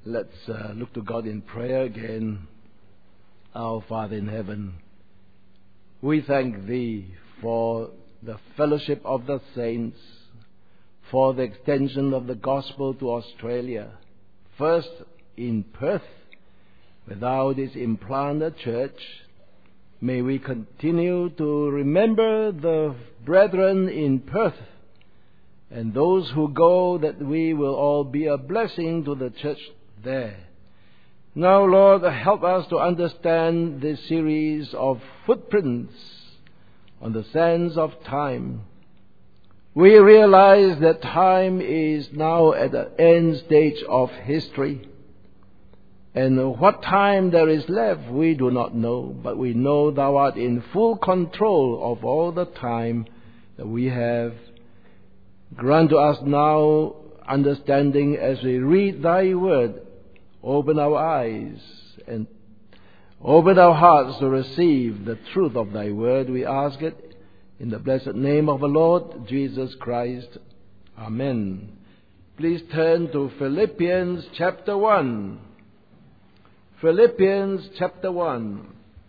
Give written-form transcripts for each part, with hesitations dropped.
Let's look to God in prayer again. Our Father in heaven, we thank Thee for the fellowship of the saints, for the extension of the gospel to Australia. First in Perth, where Thou didst implant a church. May we continue to remember the brethren in Perth and those who go, that we will all be a blessing to the church there. Now, Lord, help us to understand this series of footprints on the sands of time. We realize that time is now at the end stage of history. And what time there is left, we do not know, but we know Thou art in full control of all the time that we have. Grant to us now understanding as we read Thy word. Open our eyes and open our hearts to receive the truth of Thy word. We ask it in the blessed name of the Lord Jesus Christ. Amen. Please turn to Philippians chapter 1. Philippians chapter 1.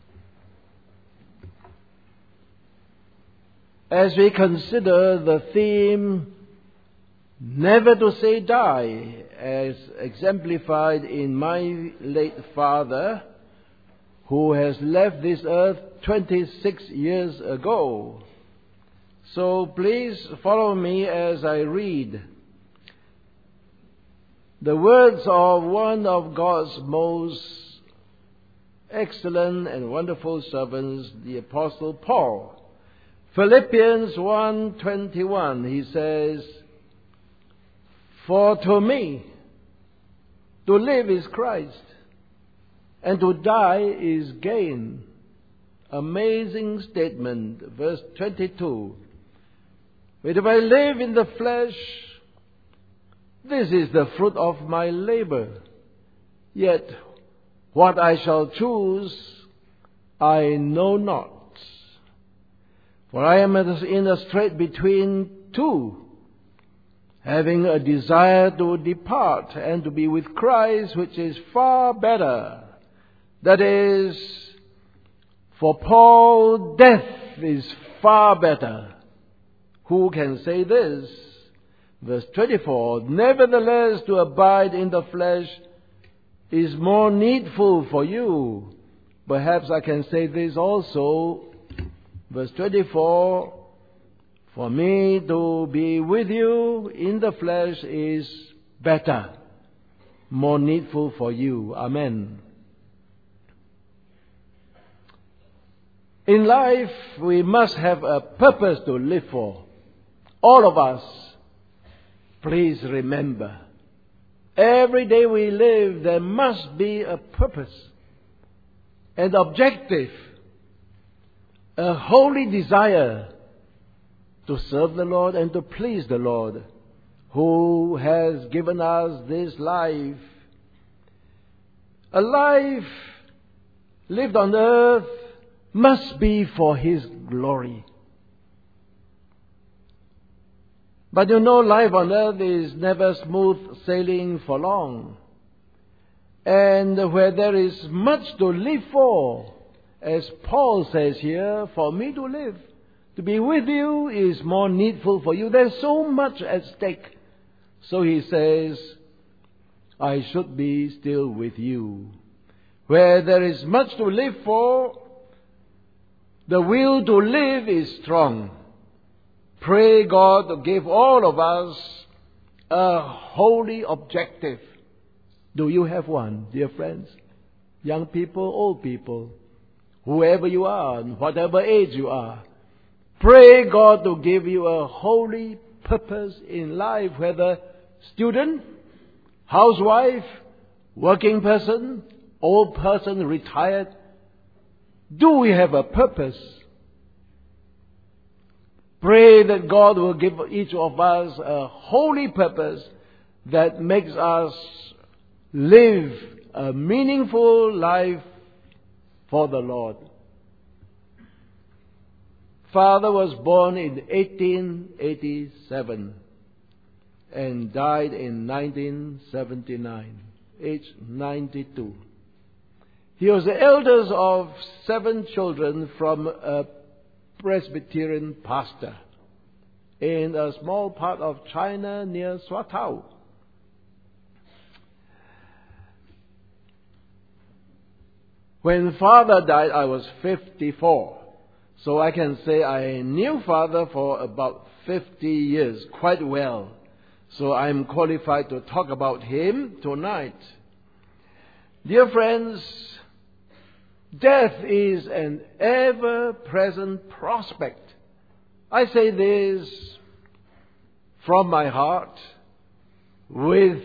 As we consider the theme, never to say die, as exemplified in my late father, who has left this earth 26 years ago. So please follow me as I read the words of one of God's most excellent and wonderful servants, the Apostle Paul. Philippians 1:21, he says, "For to me, to live is Christ, and to die is gain." Amazing statement. Verse 22. "But if I live in the flesh, this is the fruit of my labor. Yet what I shall choose, I know not. For I am in a strait between two, having a desire to depart and to be with Christ, which is far better." That is, for Paul, death is far better. Who can say this? Verse 24, "Nevertheless, to abide in the flesh is more needful for you." Perhaps I can say this also. Verse 24, "For me to be with you in the flesh is better, more needful for you." Amen. In life, we must have a purpose to live for. All of us, please remember, every day we live, there must be a purpose, an objective, a holy desire to serve the Lord and to please the Lord, who has given us this life. A life lived on earth must be for His glory. But you know, life on earth is never smooth sailing for long. And where there is much to live for, as Paul says here, "For me to live, to be with you is more needful for you." There's so much at stake. So he says, "I should be still with you." Where there is much to live for, the will to live is strong. Pray God to give all of us a holy objective. Do you have one, dear friends? Young people, old people, whoever you are, and whatever age you are. Pray God to give you a holy purpose in life, whether student, housewife, working person, old person, retired. Do we have a purpose? Pray that God will give each of us a holy purpose that makes us live a meaningful life for the Lord. Father was born in 1887 and died in 1979. aged 92. He was the eldest of 7 children from a Presbyterian pastor in a small part of China near Swatow. When Father died, I was 54. So I can say I knew Father for about 50 years quite well. So I'm qualified to talk about him tonight. Dear friends, death is an ever-present prospect. I say this from my heart with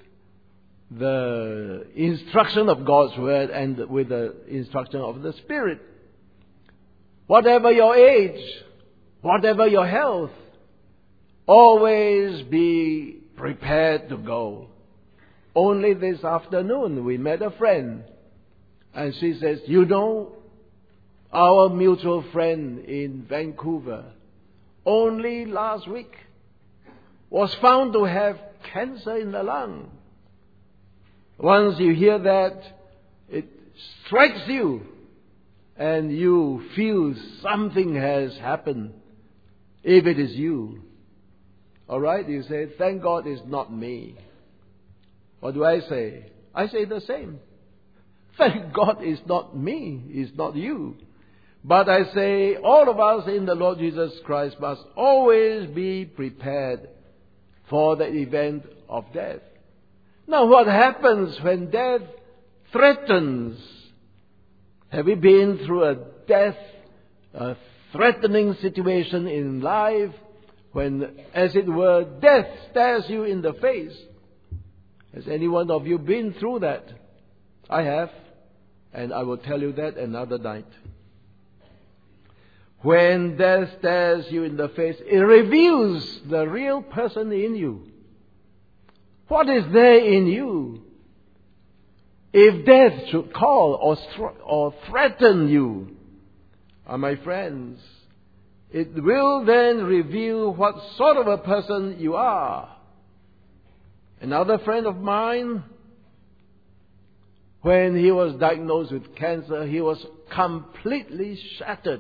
the instruction of God's Word and with the instruction of the Spirit. Whatever your age, whatever your health, always be prepared to go. Only this afternoon we met a friend, and she says, you know, our mutual friend in Vancouver only last week was found to have cancer in the lung. Once you hear that, it strikes you and you feel something has happened. If it is you, all right, you say, thank God it's not me. What do I say? I say the same. Thank God it's not me, it's not you. But I say all of us in the Lord Jesus Christ must always be prepared for the event of death. Now, what happens when death threatens? Have you been through a threatening situation in life when, as it were, death stares you in the face? Has any one of you been through that? I have, and I will tell you that another night. When death stares you in the face, it reveals the real person in you. What is there in you? If death should call or threaten you, my friends, it will then reveal what sort of a person you are. Another friend of mine, when he was diagnosed with cancer, he was completely shattered.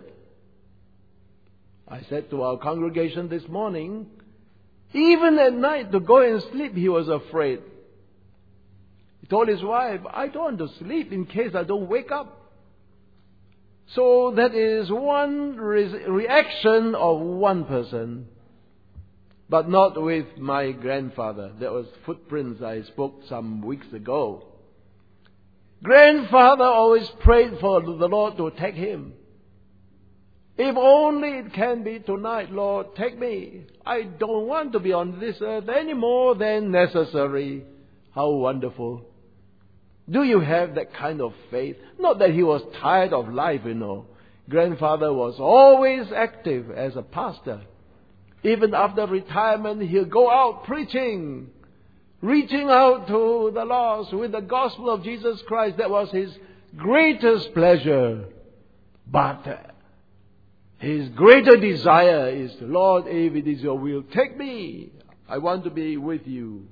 I said to our congregation this morning, even at night to go and sleep, he was afraid. He told his wife, I don't want to sleep in case I don't wake up. So that is one reaction of one person, but not with my grandfather. There was footprints I spoke some weeks ago. Grandfather always prayed for the Lord to take him. If only it can be tonight, Lord, take me. I don't want to be on this earth any more than necessary. How wonderful. Do you have that kind of faith? Not that he was tired of life, you know. Grandfather was always active as a pastor. Even after retirement, he'll go out preaching, reaching out to the lost with the gospel of Jesus Christ. That was his greatest pleasure. But his greater desire is, Lord, if it is your will, take me. I want to be with you.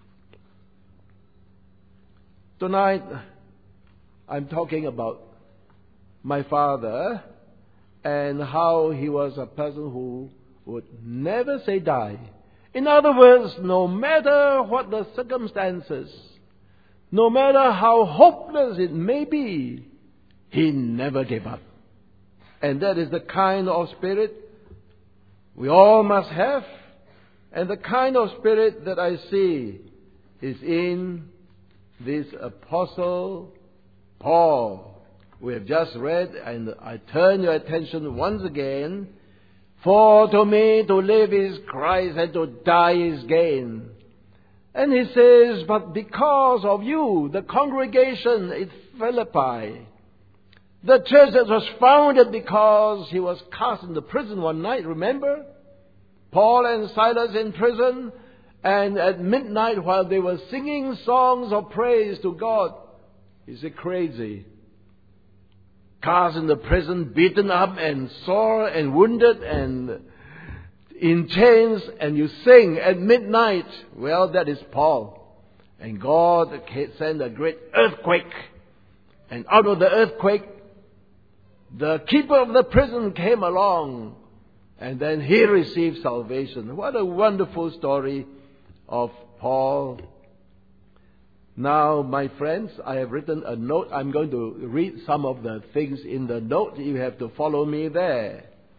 Tonight, I'm talking about my father and how he was a person who would never say die. In other words, no matter what the circumstances, no matter how hopeless it may be, he never gave up. And that is the kind of spirit we all must have. And the kind of spirit that I see is in this apostle Paul. We have just read, and I turn your attention once again. For to me to live is Christ, and to die is gain. And he says, but because of you, the congregation at Philippi, the church that was founded because he was cast into prison one night, remember? Paul and Silas in prison, and at midnight while they were singing songs of praise to God, is it crazy? Cast into prison, beaten up and sore and wounded and in chains, and you sing at midnight. Well, that is Paul. And God sent a great earthquake. And out of the earthquake, the keeper of the prison came along. And then he received salvation. What a wonderful story of Paul. Now, my friends, I have written a note. I'm going to read some of the things in the note. You have to follow me there.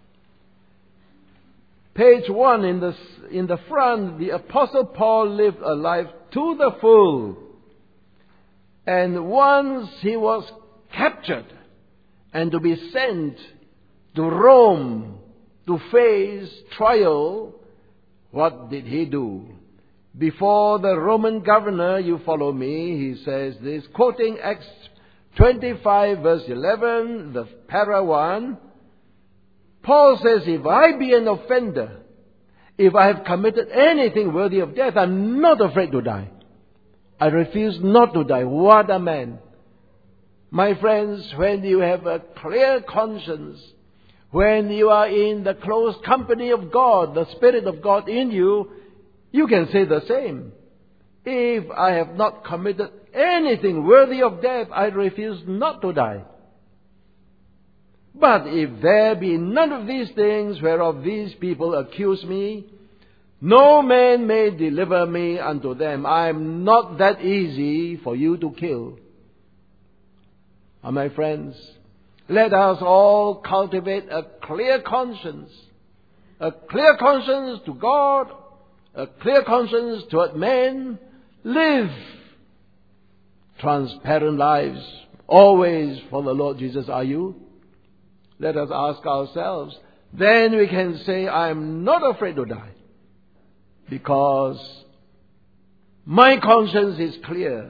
Page 1 in the front, the Apostle Paul lived a life to the full. And once he was captured and to be sent to Rome to face trial, what did he do? Before the Roman governor, you follow me, he says this, quoting Acts 25 verse 11, the para 1, Paul says, if I be an offender, if I have committed anything worthy of death, I'm not afraid to die. I refuse not to die. What a man. My friends, when you have a clear conscience, when you are in the close company of God, the Spirit of God in you, you can say the same. If I have not committed anything worthy of death, I refuse not to die. But if there be none of these things whereof these people accuse me, no man may deliver me unto them. I am not that easy for you to kill. My friends, let us all cultivate a clear conscience. A clear conscience to God, a clear conscience toward men. Live transparent lives, always for the Lord Jesus. Are you? Let us ask ourselves. Then we can say, I am not afraid to die. Because my conscience is clear.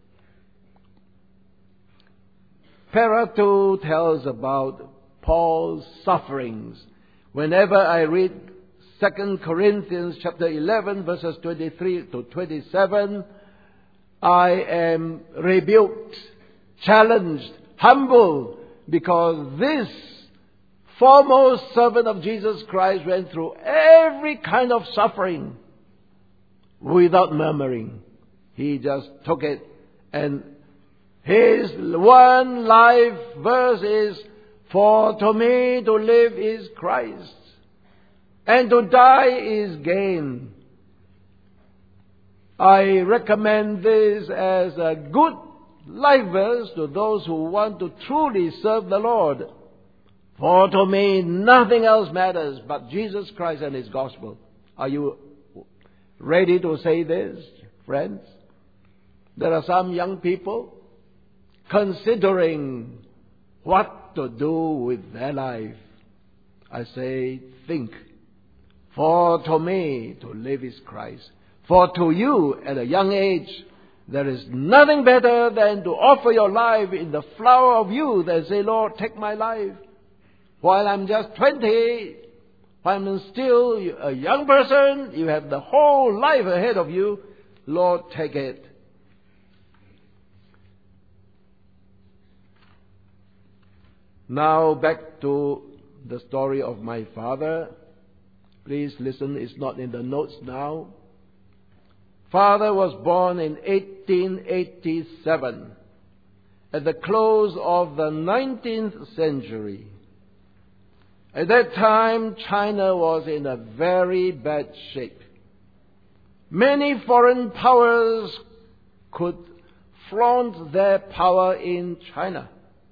Para 2 tells about Paul's sufferings. Whenever I read 2 Corinthians chapter 11 verses 23 to 27, I am rebuked, challenged, humbled, because this foremost servant of Jesus Christ went through every kind of suffering without murmuring. He just took it, and his one life verse is, for to me to live is Christ, and to die is gain. I recommend this as a good life verse to those who want to truly serve the Lord. For to me nothing else matters but Jesus Christ and His gospel. Are you ready to say this, friends? There are some young people considering what to do with their life. I say, think. For to me to live is Christ. For to you at a young age, there is nothing better than to offer your life in the flower of youth and say, Lord, take my life. While I'm just 20, while I'm still a young person, you have the whole life ahead of you. Lord, take it. Now back to the story of my father. Please listen, it's not in the notes now. Father was born in 1887, at the close of the 19th century. At that time, China was in a very bad shape. Many foreign powers could flaunt their power in China.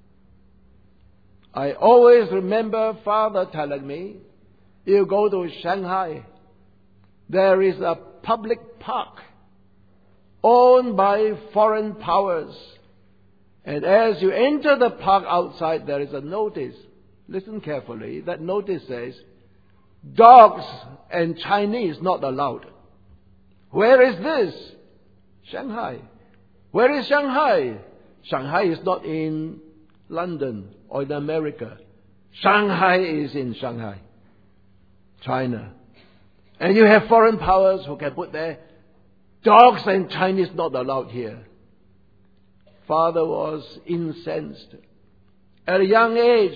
I always remember Father telling me, you go to Shanghai, there is a public park owned by foreign powers. And as you enter the park outside, there is a notice. Listen carefully. That notice says, dogs and Chinese not allowed. Where is this? Shanghai. Where is Shanghai? Shanghai is not in London or in America. Shanghai is in Shanghai, China. And you have foreign powers who can put their dogs and Chinese not allowed here. Father was incensed. At a young age,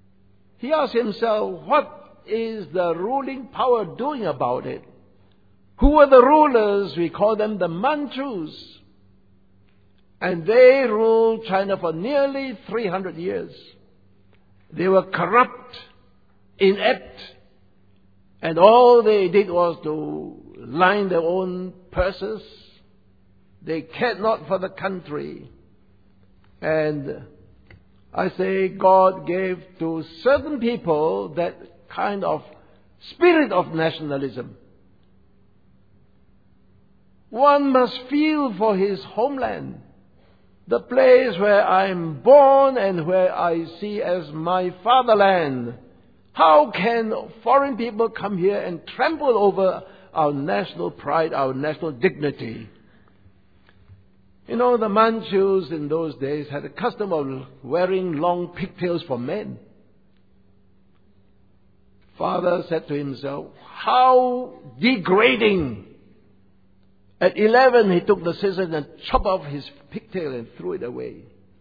he asked himself, what is the ruling power doing about it? Who were the rulers? We call them the Manchus. And they ruled China for nearly 300 years. They were corrupt, inept, and all they did was to line their own purses. They cared not for the country. And I say God gave to certain people that kind of spirit of nationalism. One must feel for his homeland, the place where I'm born and where I see as my fatherland. How can foreign people come here and trample over our national pride, our national dignity? You know, the Manchus in those days had a custom of wearing long pigtails for men. Father said to himself, how degrading. At 11, he took the scissors and chopped off his pigtail and threw it away.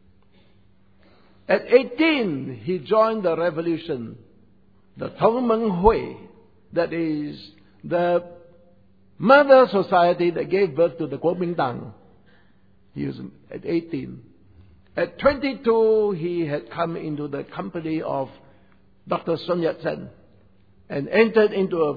At 18, he joined the revolution, the Tongmeng Hui, that is the mother society that gave birth to the Kuomintang. He was at 18. At 22, he had come into the company of Dr. Sun Yat-sen and entered into a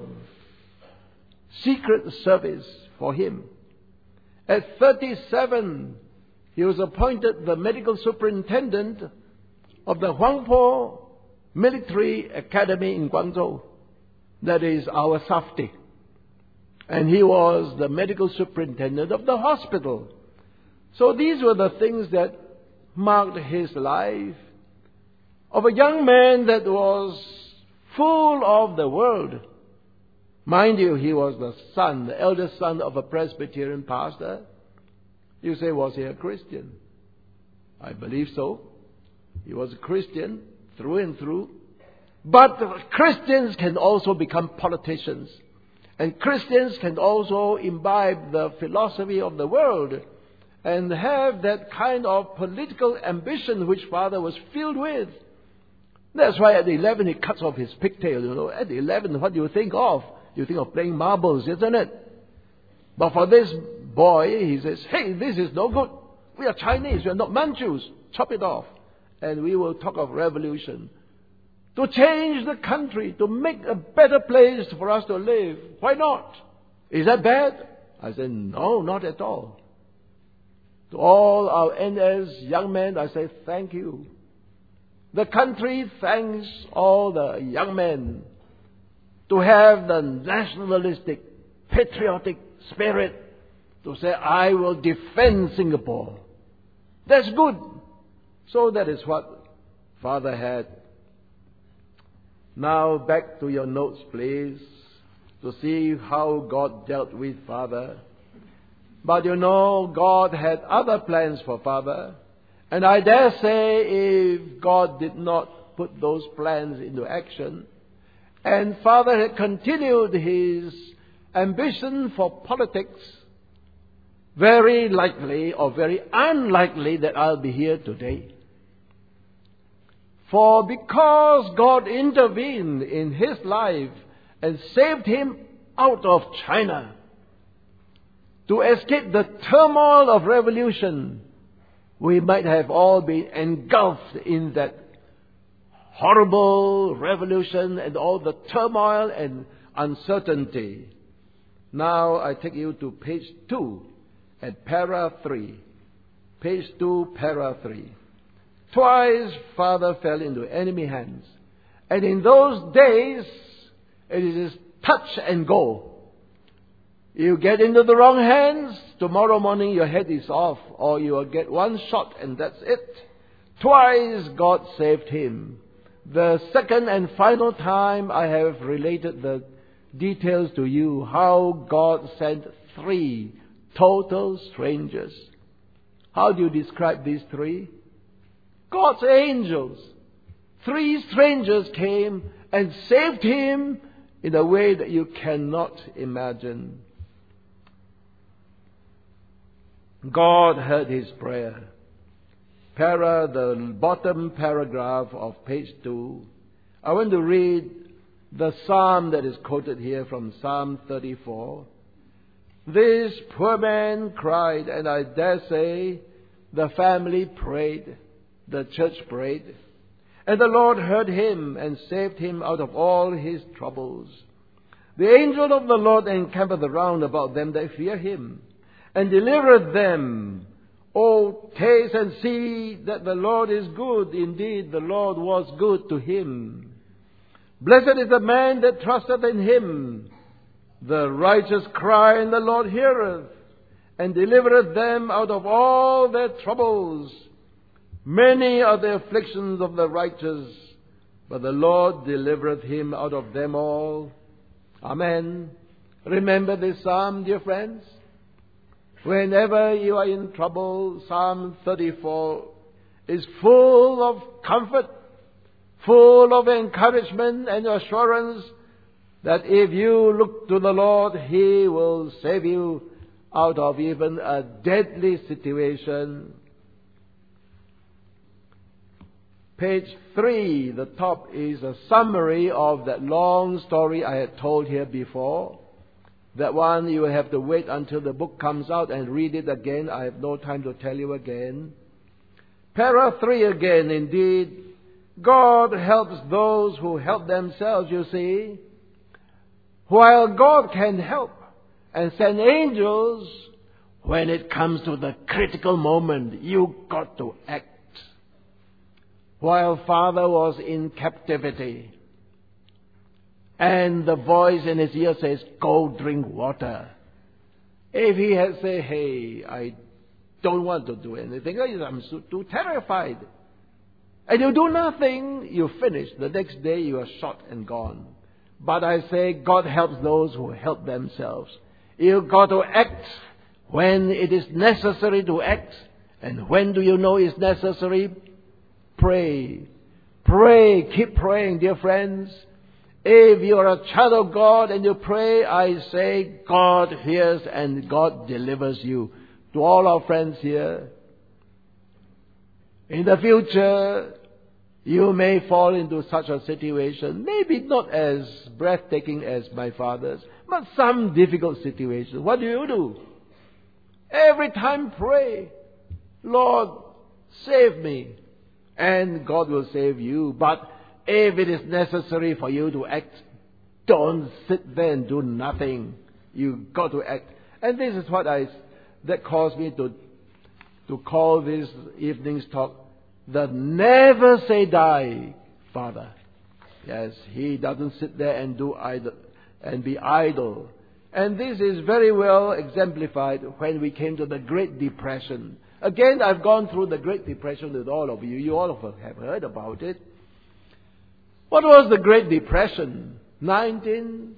secret service for him. At 37, he was appointed the medical superintendent of the Huangpo Military Academy in Guangzhou. That is our SAFTI. And he was the medical superintendent of the hospital. So these were the things that marked his life of a young man that was full of the world. Mind you, he was the eldest son of a Presbyterian pastor. You say, was he a Christian? I believe so. He was a Christian through and through. But Christians can also become politicians. And Christians can also imbibe the philosophy of the world and have that kind of political ambition which Father was filled with. That's why at 11 he cuts off his pigtail. You know, at 11, what do you think of? You think of playing marbles, isn't it? But for this boy, he says, hey, this is no good. We are Chinese, we are not Manchus. Chop it off. And we will talk of revolution. To change the country, to make a better place for us to live. Why not? Is that bad? I said, no, not at all. To all our NS young men, I say, thank you. The country thanks all the young men to have the nationalistic, patriotic spirit to say, I will defend Singapore. That's good. So that is what Father had. Now back to your notes, please, to see how God dealt with Father. But you know, God had other plans for Father. And I dare say if God did not put those plans into action, and Father had continued his ambition for politics, very likely or very unlikely that I'll be here today. For because God intervened in his life and saved him out of China to escape the turmoil of revolution, we might have all been engulfed in that horrible revolution and all the turmoil and uncertainty. Now I take you to page 2 at para 3. Page 2, para 3. Twice Father fell into enemy hands. And in those days, it is touch and go. You get into the wrong hands, tomorrow morning your head is off, or you will get one shot and that's it. Twice God saved him. The second and final time I have related the details to you, how God sent 3 total strangers. How do you describe these 3? God's angels. 3 strangers came and saved him in a way that you cannot imagine. God heard his prayer. The bottom paragraph of page 2. I want to read the psalm that is quoted here from Psalm 34. This poor man cried, and I dare say the family prayed, the church prayed, and the Lord heard him and saved him out of all his troubles. The angel of the Lord encampeth round about them that fear him, and delivereth them. Oh, taste and see that the Lord is good. Indeed, the Lord was good to him. Blessed is the man that trusteth in him. The righteous cry, and the Lord heareth, and delivereth them out of all their troubles. Many are the afflictions of the righteous, but the Lord delivereth him out of them all. Amen. Remember this psalm, dear friends. Whenever you are in trouble, Psalm 34 is full of comfort, full of encouragement and assurance that if you look to the Lord, He will save you out of even a deadly situation. Page 3, the top is a summary of that long story I had told here before. That one you will have to wait until the book comes out and read it again. I have no time to tell you again. Para 3 again, indeed. God helps those who help themselves, you see. While God can help and send angels, when it comes to the critical moment, you've got to act. While Father was in captivity, and the voice in his ear says, go drink water. If he had said, hey, I don't want to do anything, I'm too terrified, and you do nothing, you finish. The next day you are shot and gone. But I say, God helps those who help themselves. You've got to act when it is necessary to act. And when do you know it's necessary? Pray. Pray. Keep praying, dear friends. If you are a child of God and you pray, I say God hears and God delivers you. To all our friends here, in the future, you may fall into such a situation, maybe not as breathtaking as my father's, but some difficult situation. What do? Every time pray, Lord, save me. And God will save you. But if it is necessary for you to act, don't sit there and do nothing. You've got to act. And this is what that caused me to call this evening's talk, the never say die Father. Yes, He doesn't sit there and be idle. And this is very well exemplified when we came to the Great Depression. Again, I've gone through the Great Depression with all of you. You all have heard about it. What was the Great Depression? 1930s.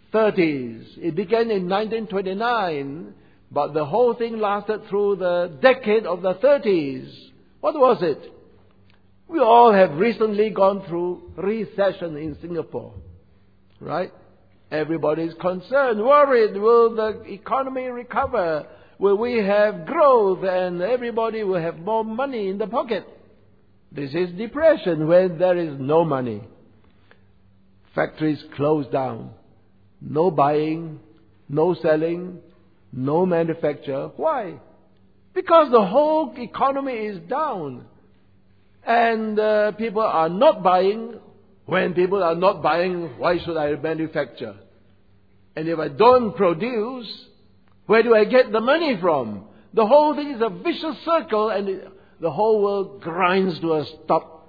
It began in 1929, but the whole thing lasted through the decade of the 30s. What was it? We all have recently gone through recession in Singapore, right? Everybody is concerned, worried. Will the economy recover? Will we have growth? And everybody will have more money in the pocket. This is depression when there is no money. Factories close down. No buying, no selling, no manufacture. Why? Because the whole economy is down. And people are not buying. When people are not buying, why should I manufacture? And if I don't produce, where do I get the money from? The whole thing is a vicious circle, and the whole world grinds to a stop.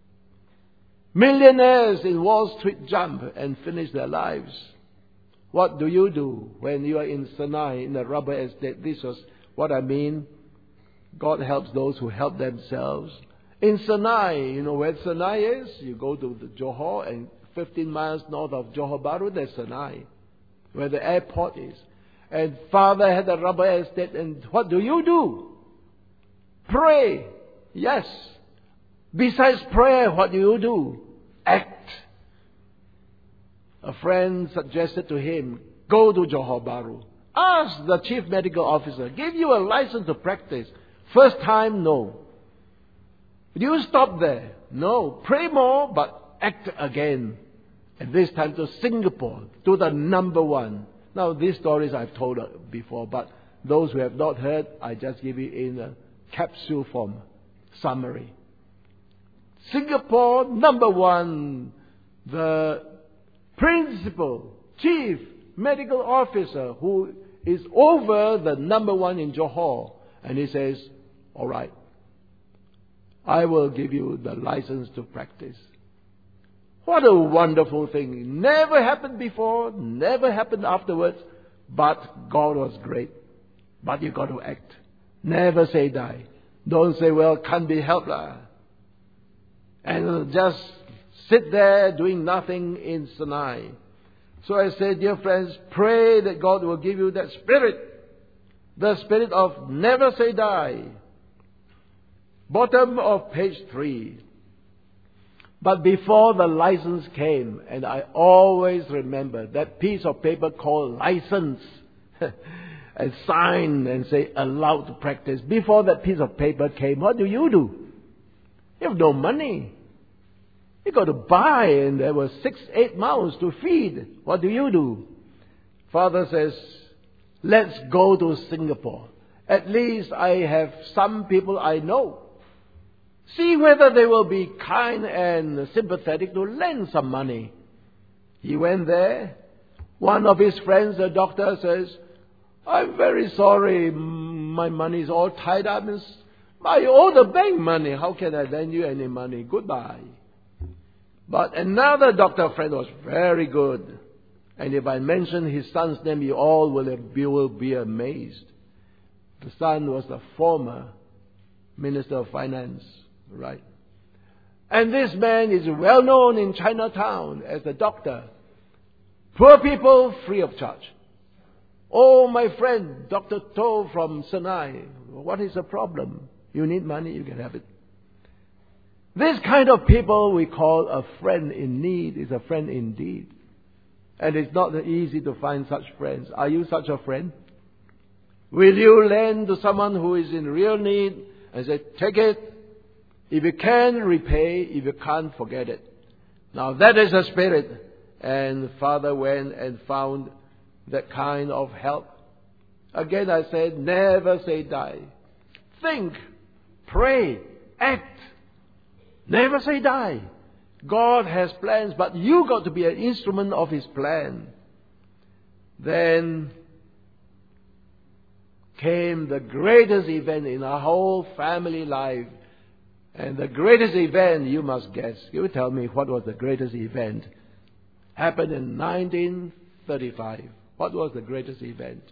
Millionaires in Wall Street jump and finish their lives. What do you do when you are in Senai, in a rubber estate? This was what I mean. God helps those who help themselves. In Senai, you know where Senai is? You go to the Johor, and 15 miles north of Johor Bahru, there's Senai, where the airport is. And Father had a rubber estate, and what do? Pray. Yes. Besides prayer, what do? Act. A friend suggested to him, go to Johor Bahru. Ask the chief medical officer, give you a license to practice. First time, no. Do you stop there? No. Pray more, but act again. And this time to Singapore, to the number one. Now, these stories I've told before, but those who have not heard, I just give you in a capsule form summary. Singapore, number one, the principal, chief medical officer who is over the number one in Johor. And he says, all right, I will give you the license to practice. What a wonderful thing. Never happened before, never happened afterwards, but God was great. But you got to act. Never say die. Don't say, well, can't be helped lah. And just sit there doing nothing in Sinai. So I say, dear friends, pray that God will give you that spirit. The spirit of never say die. Bottom of page 3. But before the license came, and I always remember that piece of paper called license, and sign and say allowed to practice. Before that piece of paper came, what do? You have no money. You got to buy, and there were 6-8 mouths to feed. What do? Father says, let's go to Singapore. At least I have some people I know. See whether they will be kind and sympathetic to lend some money. He went there. One of his friends, the doctor, says, I'm very sorry, my money is all tied up. I owe the bank money. How can I lend you any money? Goodbye. But another doctor friend was very good. And if I mention his son's name, you all will be amazed. The son was the former Minister of Finance. Right. And this man is well known in Chinatown as a doctor. Poor people, free of charge. Oh, my friend, Dr. To from Sinai. What is the problem? You need money, you can have it. This kind of people we call a friend in need is a friend indeed. And it's not easy to find such friends. Are you such a friend? Will you lend to someone who is in real need and say, take it? If you can, repay. If you can't, forget it. Now that is the spirit. And Father went and found that kind of help. Again I said, never say die. Think, pray, act. Never say die. God has plans, but you got to be an instrument of His plan. Then came the greatest event in our whole family life. And the greatest event, you must guess. You tell me what was the greatest event. Happened in 1935. What was the greatest event?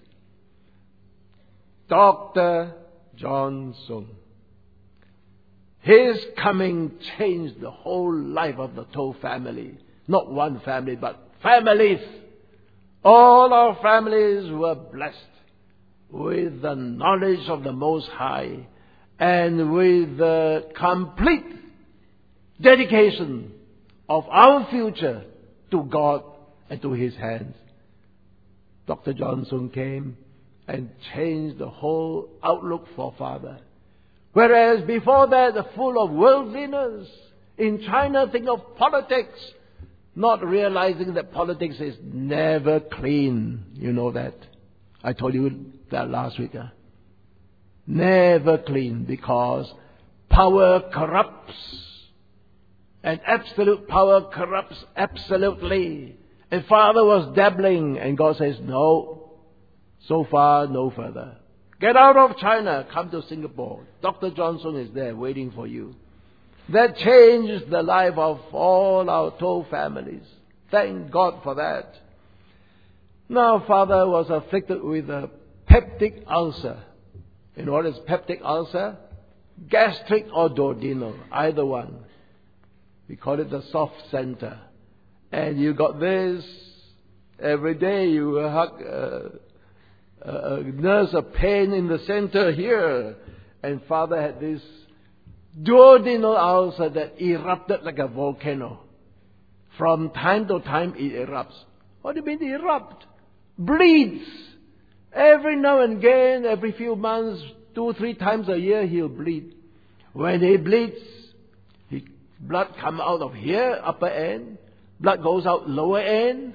Dr. John Soong. His coming changed the whole life of the To family. Not one family, but families. All our families were blessed with the knowledge of the Most High. And with the complete dedication of our future to God and to His hands. Dr. John Soong came and changed the whole outlook for Father. Whereas before that, full of worldliness. In China, think of politics, not realizing that politics is never clean. You know that. I told you that last week. Never clean, because power corrupts. And absolute power corrupts absolutely. And Father was dabbling, and God says, no, so far, no further. Get out of China, come to Singapore. Dr. John Soong is there waiting for you. That changed the life of all our To families. Thank God for that. Now, Father was afflicted with a peptic ulcer. You know what is peptic ulcer? Gastric or duodenal, either one. We call it the soft center. And you got this, every day you hug a nurse, a pain in the center here. And Father had this duodenal ulcer that erupted like a volcano. From time to time it erupts. What do you mean erupt? Bleeds. Every now and again, every few months, 2-3 times a year, he'll bleed. When he bleeds, blood comes out of here, upper end. Blood goes out lower end.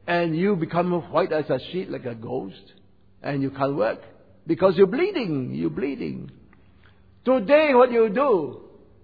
and you become white as a sheet like a ghost, and you can't work because you're bleeding. You're bleeding. Today, what you do?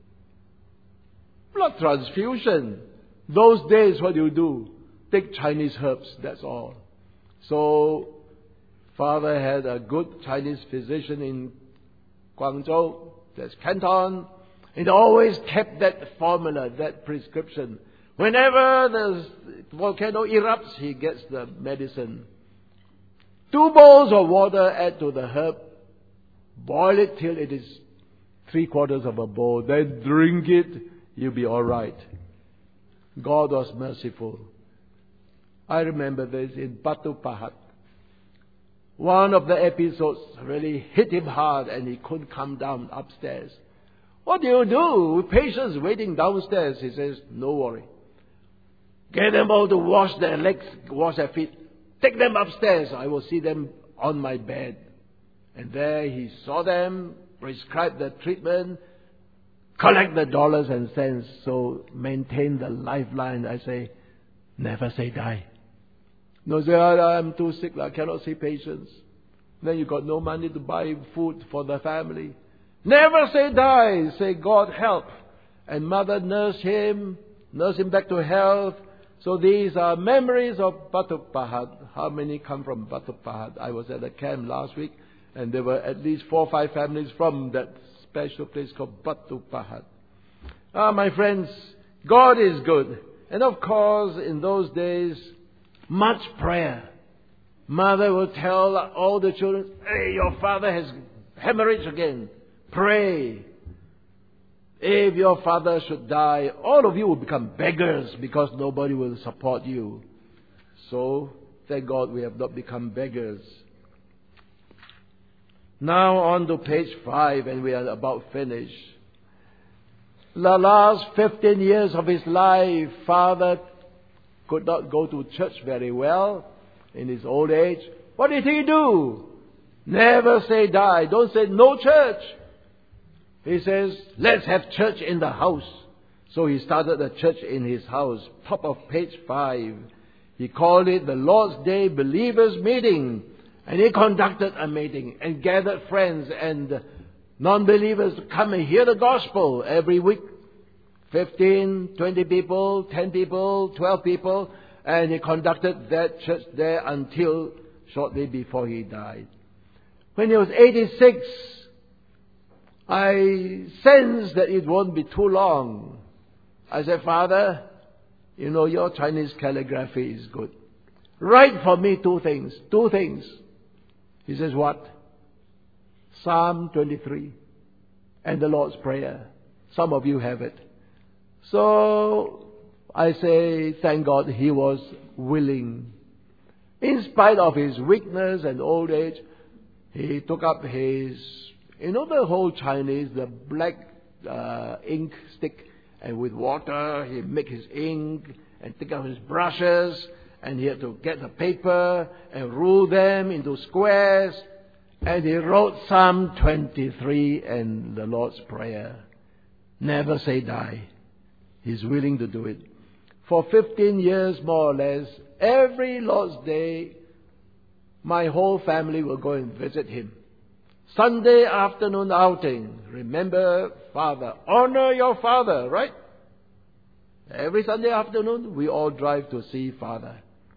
Blood transfusion. Those days, what you do? Take Chinese herbs. That's all. So, Father had a good Chinese physician in Guangzhou. That's Canton. It always kept that formula, that prescription. Whenever the volcano erupts, he gets the medicine. 2 bowls of water, add to the herb, boil it till it is 3/4 of a bowl, then drink it, you'll be all right. God was merciful. I remember this in Batu Pahat. One of the episodes really hit him hard and he couldn't come down upstairs. What do you do with patients waiting downstairs? He says, no worry. Get them all to wash their legs, wash their feet. Take them upstairs. I will see them on my bed. And there he saw them, prescribed the treatment, collect the dollars and cents. So maintain the lifeline. I say, never say die. No, say, I'm too sick. I cannot see patients. Then you got no money to buy food for the family. Never say die. Say, God help. And mother nursed him back to health. So these are memories of Batu Pahat. How many come from Batu Pahat? I was at a camp last week, and there were at least 4 or 5 families from that special place called Batu Pahat. My friends, God is good. And of course, in those days, much prayer. Mother will tell all the children, hey, your father has hemorrhage again. Pray. If your father should die, all of you will become beggars because nobody will support you. So, thank God we have not become beggars. Now on to page 5, and we are about finished. The last 15 years of his life, Father could not go to church very well in his old age. What did he do? Never say die. Don't say no church. He says, let's have church in the house. So he started a church in his house. Top of page 5. He called it the Lord's Day Believers Meeting. And he conducted a meeting and gathered friends and non-believers to come and hear the gospel every week. 15, 20 people, 10 people, 12 people. And he conducted that church there until shortly before he died. When he was 86, I sensed that it won't be too long. I said, Father, you know your Chinese calligraphy is good. Write for me 2 things. 2 things. He says, what? Psalm 23 and the Lord's Prayer. Some of you have it. So I say, thank God he was willing. In spite of his weakness and old age, he took up his, you know the whole Chinese, the black ink stick, and with water he make his ink and take out his brushes, and he had to get the paper and rule them into squares, and he wrote Psalm 23 and the Lord's Prayer. Never say die. He's willing to do it. For 15 years more or less, every Lord's Day, my whole family will go and visit him. Sunday afternoon outing. Remember, Father. Honor your father, right? Every Sunday afternoon, we all drive to see Father.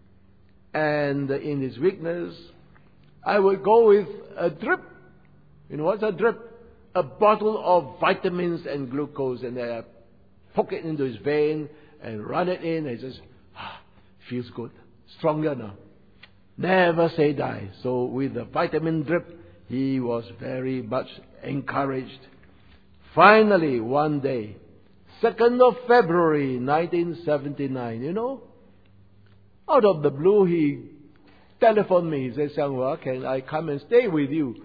And in his weakness, I would go with a drip. You know what's a drip? A bottle of vitamins and glucose, and I poke it into his vein and run it in, and he says, feels good. Stronger now. Never say die. So with the vitamin drip, he was very much encouraged. Finally, one day, 2nd of February, 1979, you know, out of the blue, he telephoned me. He said, Xianghua, can I come and stay with you?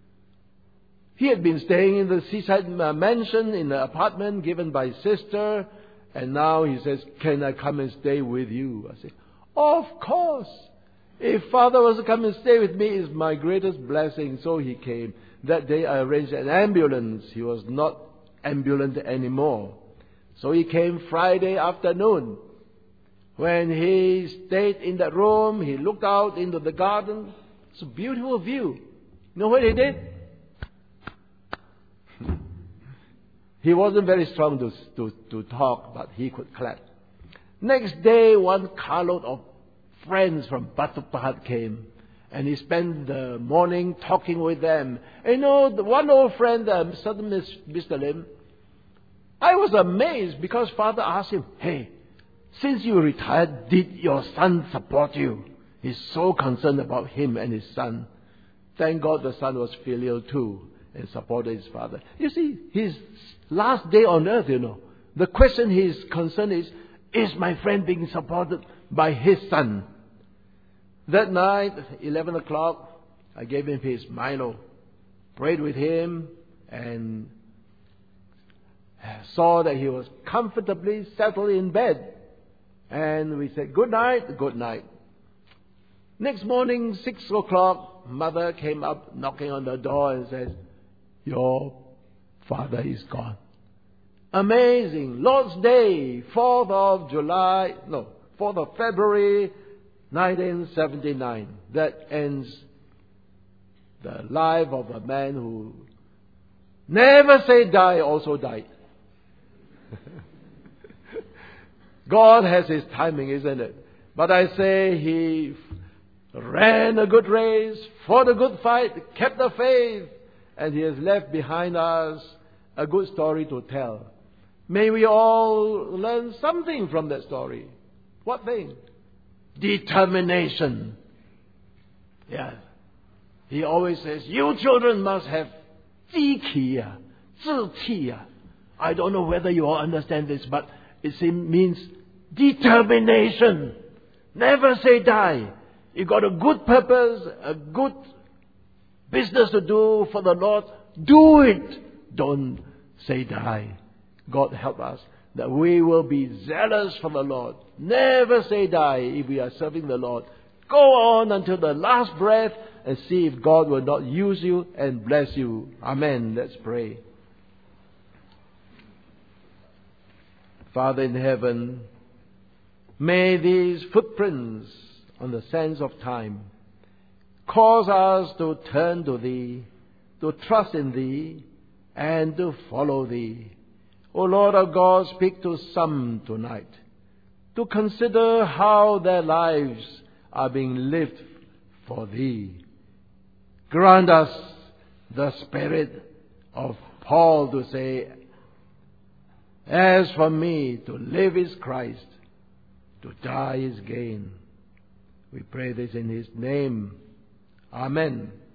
He had been staying in the seaside mansion in the apartment given by sister, and now he says, can I come and stay with you? I said, of course. If Father was to come and stay with me, it's my greatest blessing. So he came. That day I arranged an ambulance. He was not ambulant anymore. So he came Friday afternoon. When he stayed in that room, he looked out into the garden. It's a beautiful view. You know what he did? He wasn't very strong to talk, but he could clap. Next day, one carload of friends from Batu Pahat came, and he spent the morning talking with them. And you know, the one old friend, Mr. Lim, I was amazed because Father asked him, "Hey, since you retired, did your son support you?" He's so concerned about him and his son. Thank God the son was filial too and supported his father. You see, his last day on earth, you know, the question he's concerned is my friend being supported by his son? That night, 11 o'clock, I gave him his Milo, prayed with him, and saw that he was comfortably settled in bed. And we said, good night, good night. Next morning, 6 o'clock, mother came up knocking on the door and says, your father is gone. Amazing. Lord's Day, 4th of February, 1979. That ends the life of a man who never said die, also died. God has His timing, isn't it? But I say he ran a good race, fought a good fight, kept the faith, and he has left behind us a good story to tell. May we all learn something from that story. What thing? Determination. Yeah. He always says, you children must have 志氣, 志氣. I don't know whether you all understand this, but it means determination. Never say die. You got a good purpose, a good business to do for the Lord. Do it. Don't say die. God help us that we will be zealous for the Lord. Never say die if we are serving the Lord. Go on until the last breath and see if God will not use you and bless you. Amen. Let's pray. Father in heaven, may these footprints on the sands of time cause us to turn to Thee, to trust in Thee, and to follow Thee. O Lord our God, speak to some tonight to consider how their lives are being lived for Thee. Grant us the spirit of Paul to say, as for me, to live is Christ, to die is gain. We pray this in His name. Amen.